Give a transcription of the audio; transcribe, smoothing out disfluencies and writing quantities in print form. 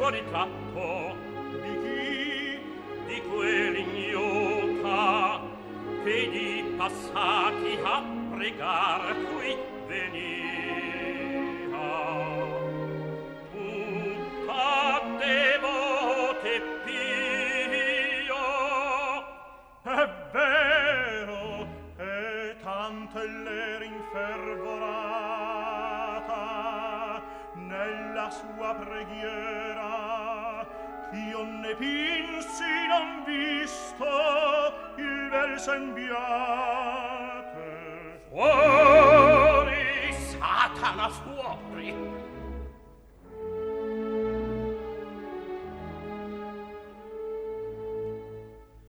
fuori tratto di chi? di quell'ignota che di passati a pregar qui veniva. Tutta devote pio. È vero, e tanto l'era infervorata nella sua preghiera, ch'io ne pinsi non visto il bel sembiate. Fuori, Satana, fuori!